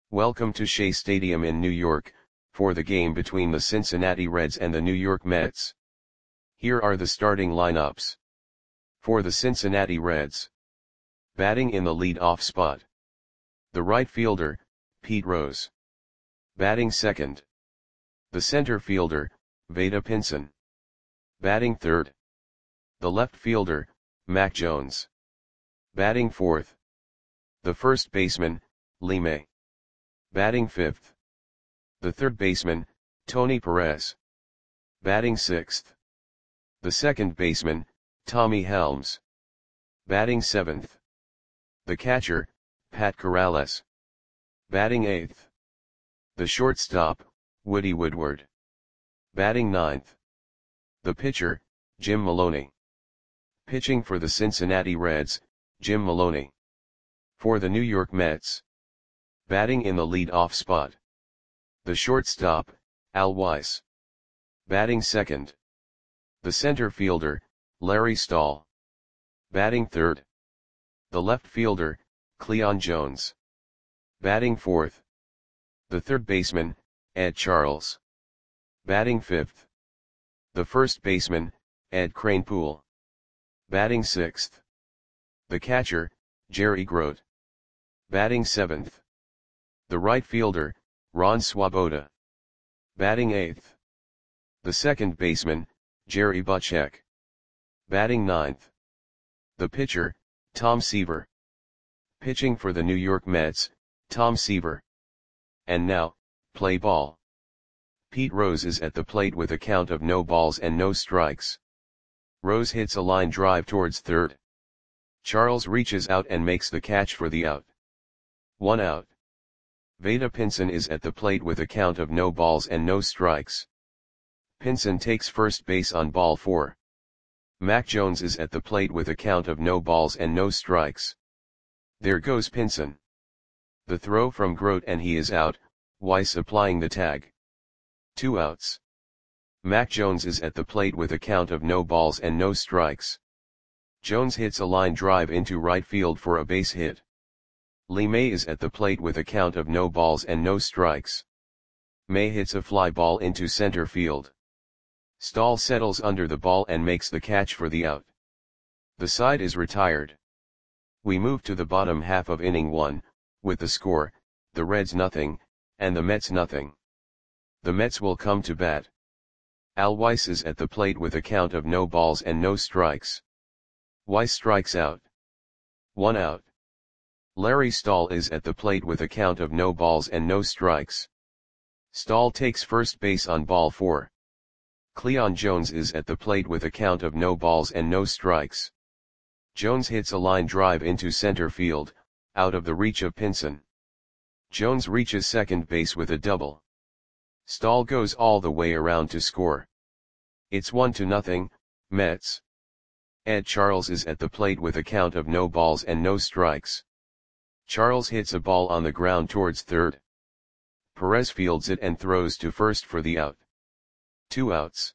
Welcome to Shea Stadium in New York, for the game between the Cincinnati Reds and the New York Mets. Here are the starting lineups. For the Cincinnati Reds. Batting in the lead-off spot. The right fielder, Pete Rose. Batting second. The center fielder, Vada Pinson. Batting third. The left fielder, Mac Jones. Batting fourth. The first baseman, Lee May. Batting fifth. The third baseman, Tony Perez. Batting sixth. The second baseman, Tommy Helms. Batting seventh. The catcher, Pat Corrales. Batting eighth. The shortstop, Woody Woodward. Batting ninth. The pitcher, Jim Maloney. Pitching for the Cincinnati Reds, Jim Maloney. For the New York Mets. Batting in the lead-off spot. The shortstop, Al Weiss. Batting second. The center fielder, Larry Stahl. Batting third. The left fielder, Cleon Jones. Batting fourth. The third baseman, Ed Charles. Batting fifth. The first baseman, Ed Kranepool. Batting sixth. The catcher, Jerry Grote. Batting seventh. The right fielder, Ron Swoboda. Batting eighth. The second baseman, Jerry Butchek. Batting ninth. The pitcher, Tom Seaver. Pitching for the New York Mets, Tom Seaver. And now, play ball. Pete Rose is at the plate with a count of no balls and no strikes. Rose hits a line drive towards third. Charles reaches out and makes the catch for the out. 1 out. Vada Pinson is at the plate with a count of no balls and no strikes. Pinson takes first base on ball 4. Mac Jones is at the plate with a count of no balls and no strikes. There goes Pinson. The throw from Grote and he is out, Weiss applying the tag. 2 outs. Mac Jones is at the plate with a count of no balls and no strikes. Jones hits a line drive into right field for a base hit. Lee May is at the plate with a count of no balls and no strikes. May hits a fly ball into center field. Stahl settles under the ball and makes the catch for the out. The side is retired. We move to the bottom half of inning 1, with the score, the Reds nothing, and the Mets nothing. The Mets will come to bat. Al Weiss is at the plate with a count of no balls and no strikes. Weiss strikes out. 1 out. Larry Stahl is at the plate with a count of no balls and no strikes. Stahl takes first base on ball 4. Cleon Jones is at the plate with a count of no balls and no strikes. Jones hits a line drive into center field, out of the reach of Pinson. Jones reaches second base with a double. Stahl goes all the way around to score. It's 1-0, Mets. Ed Charles is at the plate with a count of no balls and no strikes. Charles hits a ball on the ground towards third. Perez fields it and throws to first for the out. 2 outs.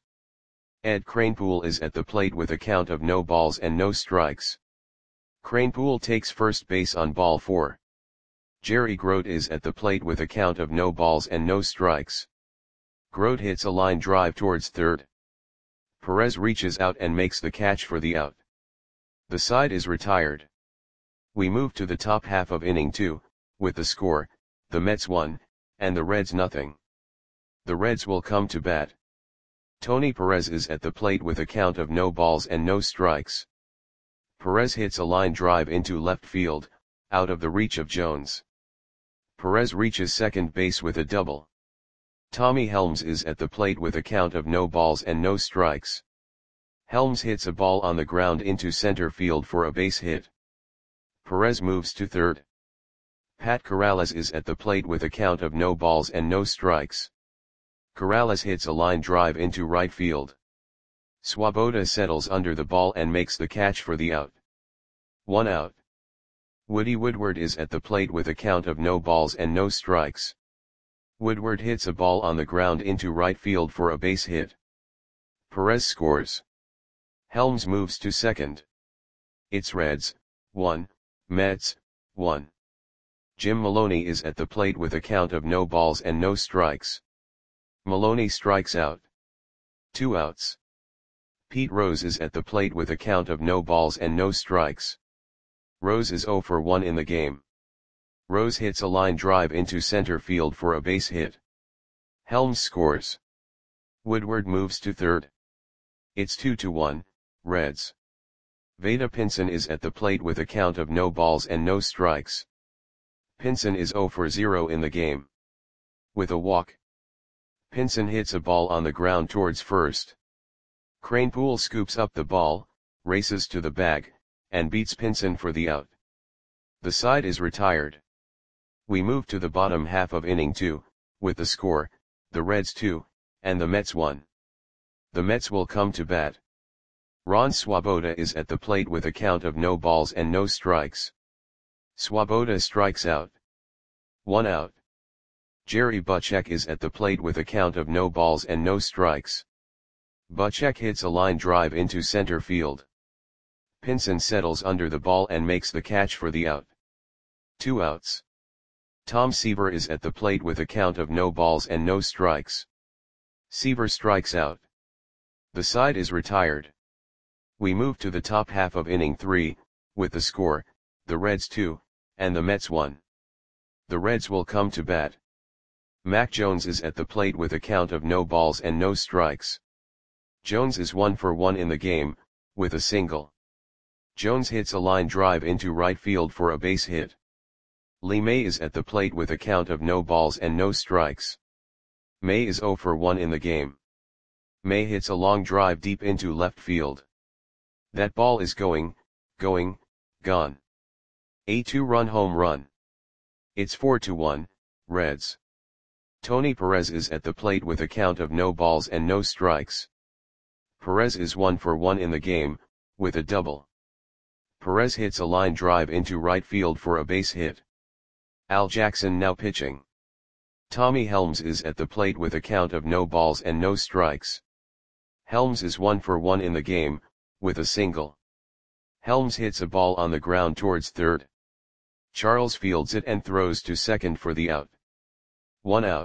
Ed Kranepool is at the plate with a count of no balls and no strikes. Kranepool takes first base on ball 4. Jerry Grote is at the plate with a count of no balls and no strikes. Grote hits a line drive towards third. Perez reaches out and makes the catch for the out. The side is retired. We move to the top half of inning 2, with the score, the Mets 1, and the Reds nothing. The Reds will come to bat. Tony Perez is at the plate with a count of no balls and no strikes. Perez hits a line drive into left field, out of the reach of Jones. Perez reaches second base with a double. Tommy Helms is at the plate with a count of no balls and no strikes. Helms hits a ball on the ground into center field for a base hit. Perez moves to third. Pat Corrales is at the plate with a count of no balls and no strikes. Corrales hits a line drive into right field. Swoboda settles under the ball and makes the catch for the out. 1 out. Woody Woodward is at the plate with a count of no balls and no strikes. Woodward hits a ball on the ground into right field for a base hit. Perez scores. Helms moves to second. It's Reds, 1, Mets, 1. Jim Maloney is at the plate with a count of no balls and no strikes. Maloney strikes out. 2 outs. Pete Rose is at the plate with a count of no balls and no strikes. Rose is 0 for 1 in the game. Rose hits a line drive into center field for a base hit. Helms scores. Woodward moves to third. It's 2-1, Reds. Vada Pinson is at the plate with a count of no balls and no strikes. Pinson is 0 for 0 in the game. With a walk, Pinson hits a ball on the ground towards first. Kranepool scoops up the ball, races to the bag, and beats Pinson for the out. The side is retired. We move to the bottom half of inning 2, with the score, the Reds 2, and the Mets 1. The Mets will come to bat. Ron Swoboda is at the plate with a count of no balls and no strikes. Swoboda strikes out. 1 out. Jerry Butchek is at the plate with a count of no balls and no strikes. Butchek hits a line drive into center field. Pinson settles under the ball and makes the catch for the out. 2 outs. Tom Seaver is at the plate with a count of no balls and no strikes. Seaver strikes out. The side is retired. We move to the top half of inning 3, with the score, the Reds 2, and the Mets 1. The Reds will come to bat. Mac Jones is at the plate with a count of no balls and no strikes. Jones is 1 for 1 in the game, with a single. Jones hits a line drive into right field for a base hit. Lee May is at the plate with a count of no balls and no strikes. May is 0 for 1 in the game. May hits a long drive deep into left field. That ball is gone. A 2-run home run. It's 4-1, Reds. Tony Perez is at the plate with a count of no balls and no strikes. Perez is 1 for 1 in the game, with a double. Perez hits a line drive into right field for a base hit. Al Jackson now pitching. Tommy Helms is at the plate with a count of no balls and no strikes. Helms is 1 for 1 in the game, with a single. Helms hits a ball on the ground towards third. Charles fields it and throws to second for the out. 1 out.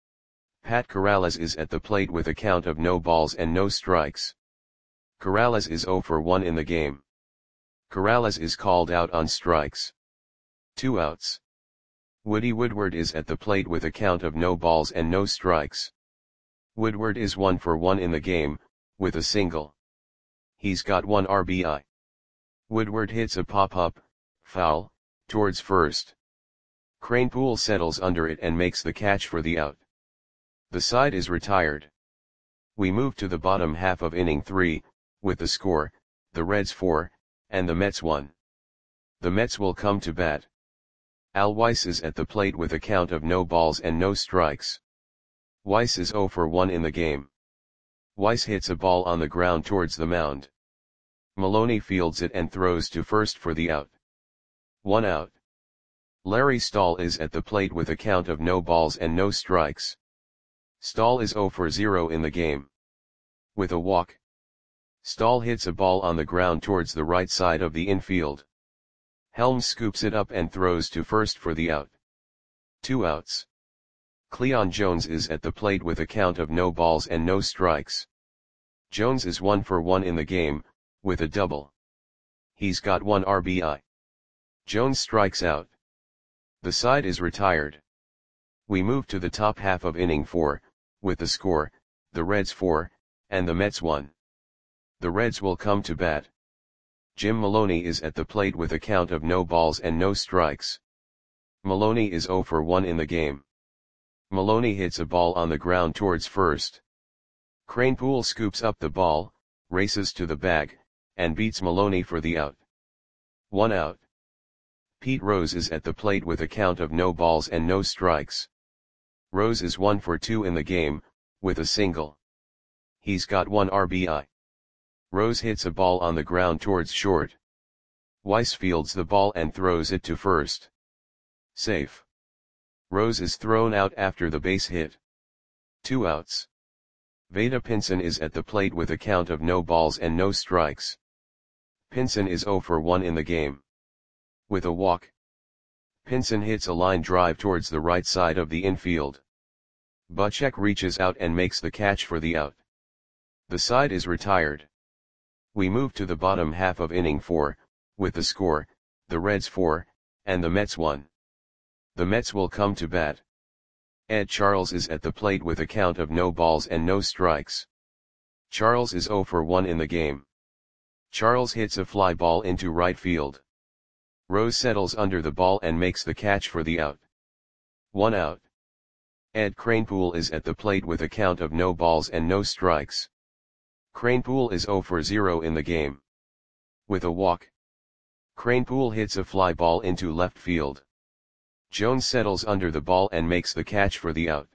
Pat Corrales is at the plate with a count of no balls and no strikes. Corrales is 0 for 1 in the game. Corrales is called out on strikes. 2 outs. Woody Woodward is at the plate with a count of no balls and no strikes. Woodward is 1 for 1 in the game, with a single. He's got 1 RBI. Woodward hits a pop-up, foul, towards first. Kranepool settles under it and makes the catch for the out. The side is retired. We move to the bottom half of inning 3, with the score, the Reds 4, and the Mets 1. The Mets will come to bat. Al Weiss is at the plate with a count of no balls and no strikes. Weiss is 0 for 1 in the game. Weiss hits a ball on the ground towards the mound. Maloney fields it and throws to first for the out. 1 out. Larry Stahl is at the plate with a count of no balls and no strikes. Stahl is 0 for 0 in the game. With a walk, Stahl hits a ball on the ground towards the right side of the infield. Helms scoops it up and throws to first for the out. 2 outs. Cleon Jones is at the plate with a count of no balls and no strikes. Jones is 1 for 1 in the game, with a double. He's got 1 RBI. Jones strikes out. The side is retired. We move to the top half of inning 4, with the score, the Reds 4, and the Mets 1. The Reds will come to bat. Jim Maloney is at the plate with a count of no balls and no strikes. Maloney is 0 for 1 in the game. Maloney hits a ball on the ground towards first. Kranepool scoops up the ball, races to the bag, and beats Maloney for the out. 1 out. Pete Rose is at the plate with a count of no balls and no strikes. Rose is 1 for 2 in the game, with a single. He's got 1 RBI. Rose hits a ball on the ground towards short. Weiss fields the ball and throws it to first. Safe. Rose is thrown out after the base hit. 2 outs. Vada Pinson is at the plate with a count of no balls and no strikes. Pinson is 0 for 1 in the game. With a walk, Pinson hits a line drive towards the right side of the infield. Buchek reaches out and makes the catch for the out. The side is retired. We move to the bottom half of inning 4, with the score, the Reds 4, and the Mets 1. The Mets will come to bat. Ed Charles is at the plate with a count of no balls and no strikes. Charles is 0 for 1 in the game. Charles hits a fly ball into right field. Rose settles under the ball and makes the catch for the out. 1 out. Ed Kranepool is at the plate with a count of no balls and no strikes. Kranepool is 0 for 0 in the game. With a walk. Kranepool hits a fly ball into left field. Jones settles under the ball and makes the catch for the out.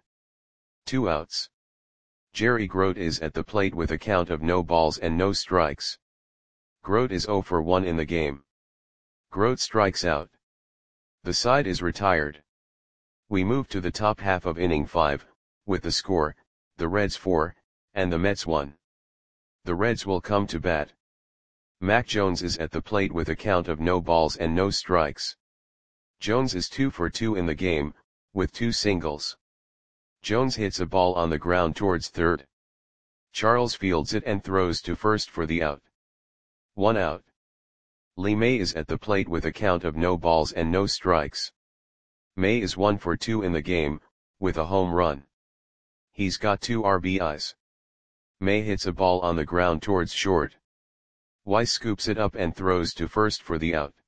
2 outs. Jerry Grote is at the plate with a count of no balls and no strikes. Grote is 0 for 1 in the game. Grote strikes out. The side is retired. We move to the top half of inning 5, with the score, the Reds 4, and the Mets 1. The Reds will come to bat. Mac Jones is at the plate with a count of no balls and no strikes. Jones is 2 for 2 in the game, with 2 singles. Jones hits a ball on the ground towards third. Charles fields it and throws to first for the out. 1 out. Lee May is at the plate with a count of no balls and no strikes. May is 1 for 2 in the game, with a home run. He's got 2 RBIs. May hits a ball on the ground towards short. Weiss scoops it up and throws to first for the out.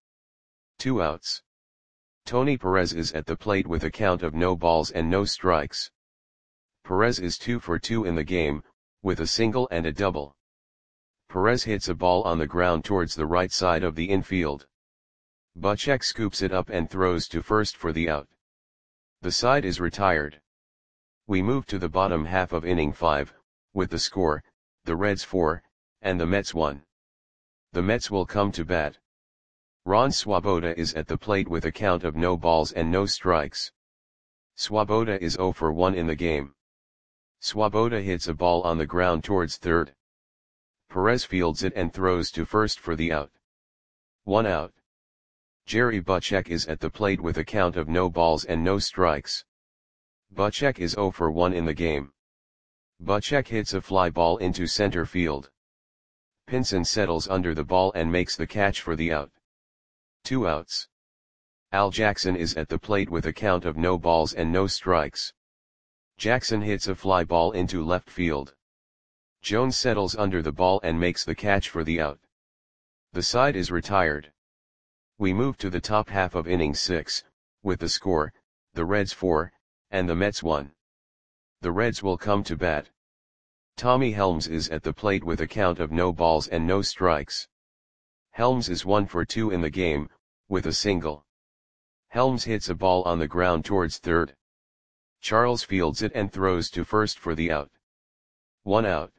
2 outs. Tony Perez is at the plate with a count of no balls and no strikes. Perez is 2 for 2 in the game, with a single and a double. Perez hits a ball on the ground towards the right side of the infield. Buchek scoops it up and throws to first for the out. The side is retired. We move to the bottom half of inning 5, with the score, the Reds 4, and the Mets 1. The Mets will come to bat. Ron Swoboda is at the plate with a count of no balls and no strikes. Swoboda is 0 for 1 in the game. Swoboda hits a ball on the ground towards third. Perez fields it and throws to first for the out. 1 out. Jerry Buchek is at the plate with a count of no balls and no strikes. Buchek is 0 for 1 in the game. Buchek hits a fly ball into center field. Pinson settles under the ball and makes the catch for the out. 2 outs. Al Jackson is at the plate with a count of no balls and no strikes. Jackson hits a fly ball into left field. Jones settles under the ball and makes the catch for the out. The side is retired. We move to the top half of inning 6, with the score, the Reds 4, and the Mets 1. The Reds will come to bat. Tommy Helms is at the plate with a count of no balls and no strikes. Helms is 1 for 2 in the game, with a single. Helms hits a ball on the ground towards third. Charles fields it and throws to first for the out. 1 out.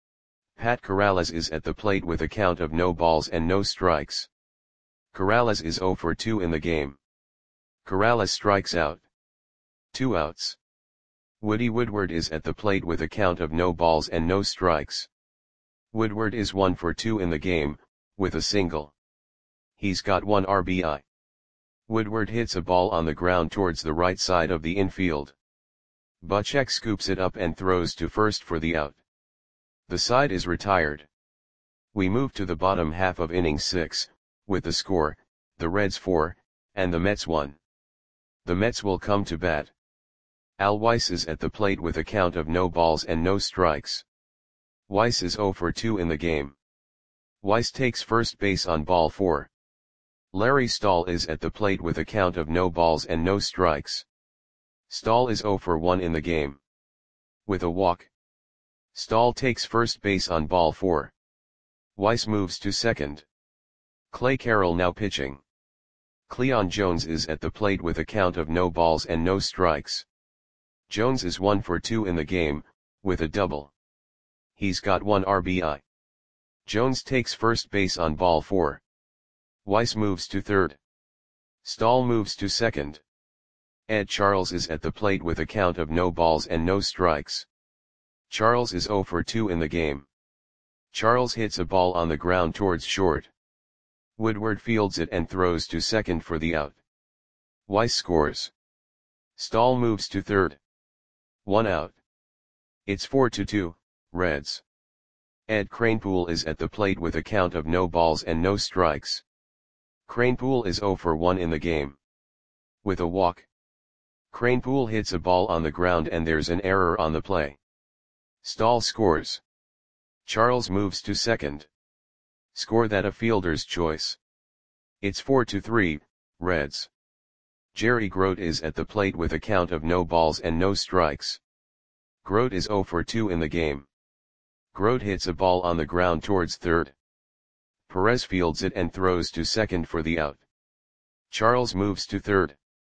Pat Corrales is at the plate with a count of no balls and no strikes. Corrales is 0 for 2 in the game. Corrales strikes out. 2 outs. Woody Woodward is at the plate with a count of no balls and no strikes. Woodward is 1 for 2 in the game, with a single. He's got 1 RBI. Woodward hits a ball on the ground towards the right side of the infield. Buchek scoops it up and throws to first for the out. The side is retired. We move to the bottom half of inning 6, with the score, the Reds 4, and the Mets 1. The Mets will come to bat. Al Weiss is at the plate with a count of no balls and no strikes. Weiss is 0 for 2 in the game. Weiss takes first base on ball 4. Larry Stahl is at the plate with a count of no balls and no strikes. Stahl is 0 for 1 in the game. With a walk. Stahl takes first base on ball 4. Weiss moves to second. Clay Carroll now pitching. Cleon Jones is at the plate with a count of no balls and no strikes. Jones is 1 for 2 in the game, with a double. He's got 1 RBI. Jones takes first base on ball 4. Weiss moves to third. Stahl moves to second. Ed Charles is at the plate with a count of no balls and no strikes. Charles is 0 for 2 in the game. Charles hits a ball on the ground towards short. Woodward fields it and throws to second for the out. Weiss scores. Stahl moves to third. 1 out. It's 4-2, Reds. Ed Kranepool is at the plate with a count of no balls and no strikes. Kranepool is 0 for 1 in the game. With a walk. Kranepool hits a ball on the ground and there's an error on the play. Stahl scores. Charles moves to second. Score that a fielder's choice. It's 4-3, Reds. Jerry Grote is at the plate with a count of no balls and no strikes. Grote is 0 for 2 in the game. Grote hits a ball on the ground towards third. Perez fields it and throws to second for the out. Charles moves to third.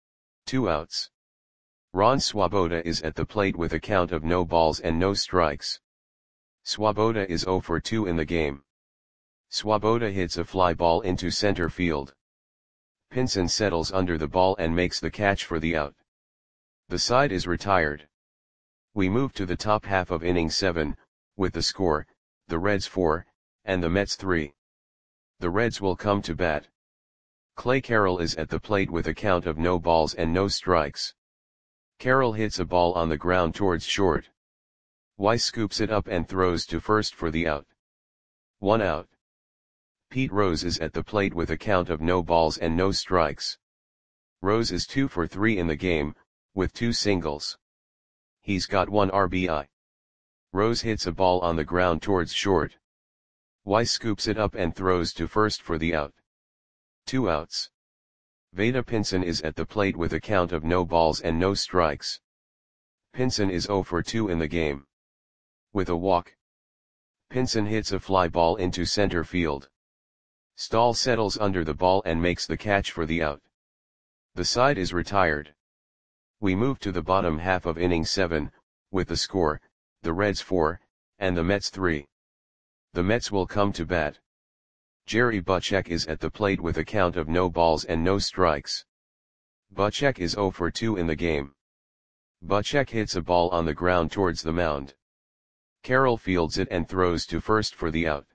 2 outs. Ron Swoboda is at the plate with a count of no balls and no strikes. Swoboda is 0 for 2 in the game. Swoboda hits a fly ball into center field. Pinson settles under the ball and makes the catch for the out. The side is retired. We move to the top half of inning 7, with the score, the Reds 4, and the Mets 3. The Reds will come to bat. Clay Carroll is at the plate with a count of no balls and no strikes. Carroll hits a ball on the ground towards short. Weiss scoops it up and throws to first for the out. 1 out. Pete Rose is at the plate with a count of no balls and no strikes. Rose is 2 for 3 in the game, with 2 singles. He's got 1 RBI. Rose hits a ball on the ground towards short. Weiss scoops it up and throws to first for the out. 2 outs. Vada Pinson is at the plate with a count of no balls and no strikes. Pinson is 0 for 2 in the game. With a walk. Pinson hits a fly ball into center field. Stahl settles under the ball and makes the catch for the out. The side is retired. We move to the bottom half of inning 7, with the score, the Reds 4, and the Mets 3. The Mets will come to bat. Jerry Butchek is at the plate with a count of no balls and no strikes. Butchek is 0 for 2 in the game. Butchek hits a ball on the ground towards the mound. Carroll fields it and throws to first for the out.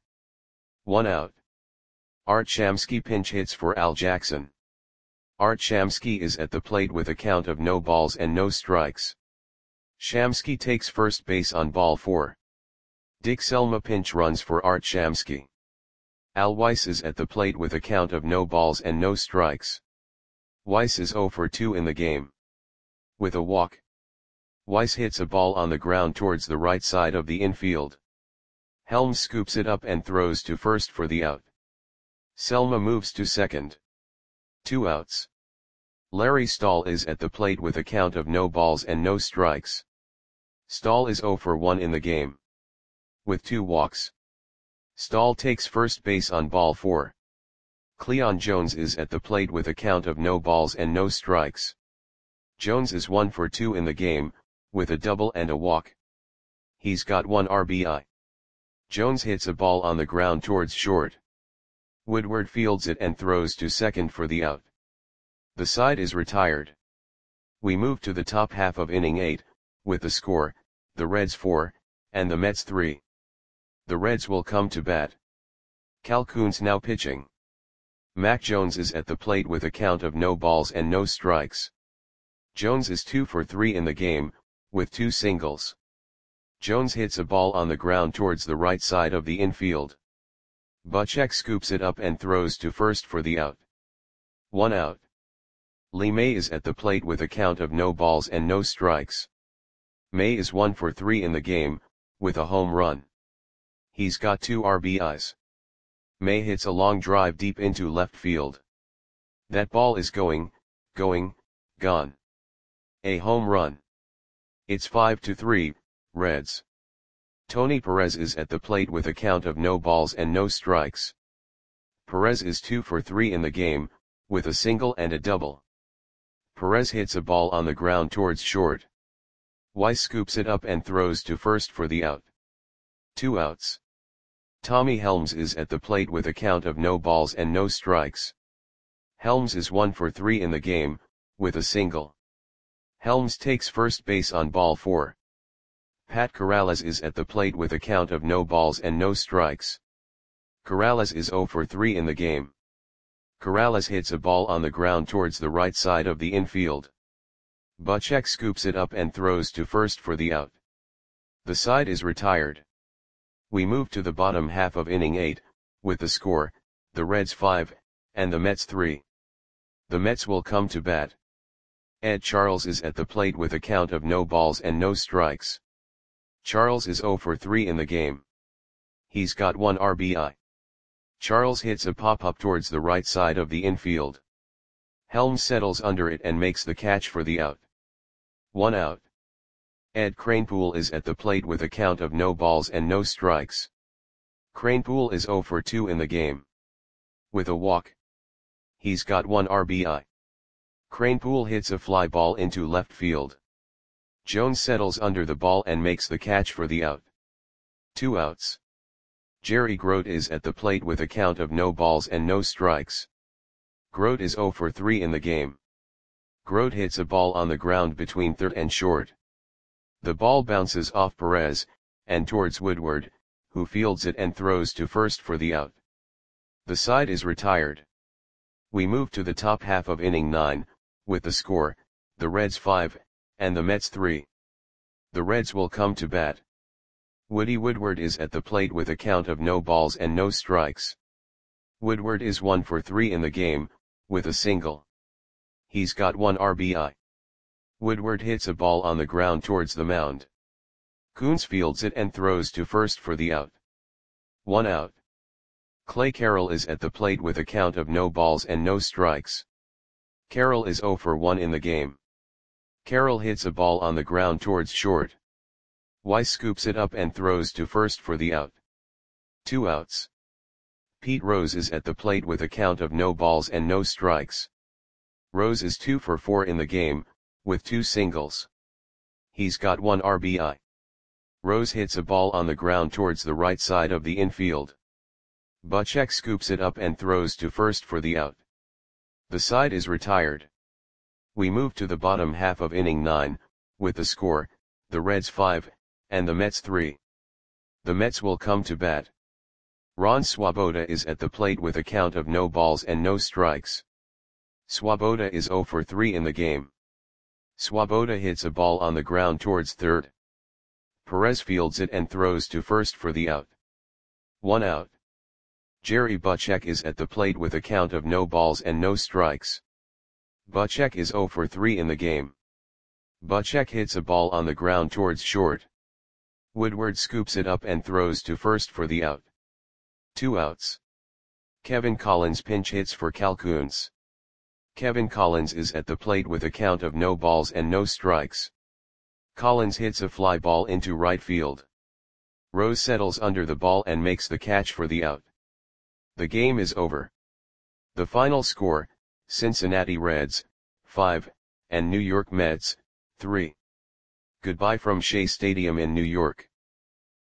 1 out. Art Shamsky pinch hits for Al Jackson. Art Shamsky is at the plate with a count of no balls and no strikes. Shamsky takes first base on ball 4. Dick Selma pinch runs for Art Shamsky. Al Weiss is at the plate with a count of no balls and no strikes. Weiss is 0 for 2 in the game. With a walk. Weiss hits a ball on the ground towards the right side of the infield. Helms scoops it up and throws to first for the out. Selma moves to second. 2 outs. Larry Stahl is at the plate with a count of no balls and no strikes. Stahl is 0 for 1 in the game. With 2 walks. Stahl takes first base on ball 4. Cleon Jones is at the plate with a count of no balls and no strikes. Jones is 1 for 2 in the game, with a double and a walk. He's got 1 RBI. Jones hits a ball on the ground towards short. Woodward fields it and throws to second for the out. The side is retired. We move to the top half of inning 8, with the score, the Reds 4, and the Mets 3. The Reds will come to bat. Calhoun's now pitching. Mac Jones is at the plate with a count of no balls and no strikes. Jones is 2 for 3 in the game, with 2 singles. Jones hits a ball on the ground towards the right side of the infield. Butchek scoops it up and throws to first for the out. 1 out. Lee May is at the plate with a count of no balls and no strikes. May is 1 for 3 in the game, with a home run. He's got 2 RBIs. May hits a long drive deep into left field. That ball is going, gone. A home run. It's 5-3, Reds. Tony Perez is at the plate with a count of no balls and no strikes. Perez is 2 for 3 in the game, with a single and a double. Perez hits a ball on the ground towards short. Weiss scoops it up and throws to first for the out. 2 outs. Tommy Helms is at the plate with a count of no balls and no strikes. Helms is 1 for 3 in the game, with a single. Helms takes first base on ball 4. Pat Corrales is at the plate with a count of no balls and no strikes. Corrales is 0 for 3 in the game. Corrales hits a ball on the ground towards the right side of the infield. Buchek scoops it up and throws to first for the out. The side is retired. We move to the bottom half of inning 8, with the score, the Reds 5, and the Mets 3. The Mets will come to bat. Ed Charles is at the plate with a count of no balls and no strikes. Charles is 0 for 3 in the game. He's got 1 RBI. Charles hits a pop-up towards the right side of the infield. Helms settles under it and makes the catch for the out. 1 out. Ed Kranepool is at the plate with a count of no balls and no strikes. Kranepool is 0 for 2 in the game. With a walk. He's got 1 RBI. Kranepool hits a fly ball into left field. Jones settles under the ball and makes the catch for the out. 2 outs. Jerry Grote is at the plate with a count of no balls and no strikes. Grote is 0 for 3 in the game. Grote hits a ball on the ground between third and short. The ball bounces off Perez, and towards Woodward, who fields it and throws to first for the out. The side is retired. We move to the top half of inning 9, with the score, the Reds 5, and the Mets 3. The Reds will come to bat. Woody Woodward is at the plate with a count of no balls and no strikes. Woodward is 1 for 3 in the game, with a single. He's got 1 RBI. Woodward hits a ball on the ground towards the mound. Coons fields it and throws to first for the out. 1 out. Clay Carroll is at the plate with a count of no balls and no strikes. Carroll is 0 for 1 in the game. Carroll hits a ball on the ground towards short. Weiss scoops it up and throws to first for the out. 2 outs. Pete Rose is at the plate with a count of no balls and no strikes. Rose is 2 for 4 in the game, with 2 singles. He's got 1 RBI. Rose hits a ball on the ground towards the right side of the infield. Buchek scoops it up and throws to first for the out. The side is retired. We move to the bottom half of inning 9, with the score, the Reds 5, and the Mets 3. The Mets will come to bat. Ron Swoboda is at the plate with a count of no balls and no strikes. Swoboda is 0 for 3 in the game. Swoboda hits a ball on the ground towards third. Perez fields it and throws to first for the out. 1 out. Jerry Buchek is at the plate with a count of no balls and no strikes. Buchek is 0 for 3 in the game. Buchek hits a ball on the ground towards short. Woodward scoops it up and throws to first for the out. 2 outs. Kevin Collins pinch hits for Cal Koons. Kevin Collins is at the plate with a count of no balls and no strikes. Collins hits a fly ball into right field. Rose settles under the ball and makes the catch for the out. The game is over. The final score, Cincinnati Reds, 5, and New York Mets, 3. Goodbye from Shea Stadium in New York.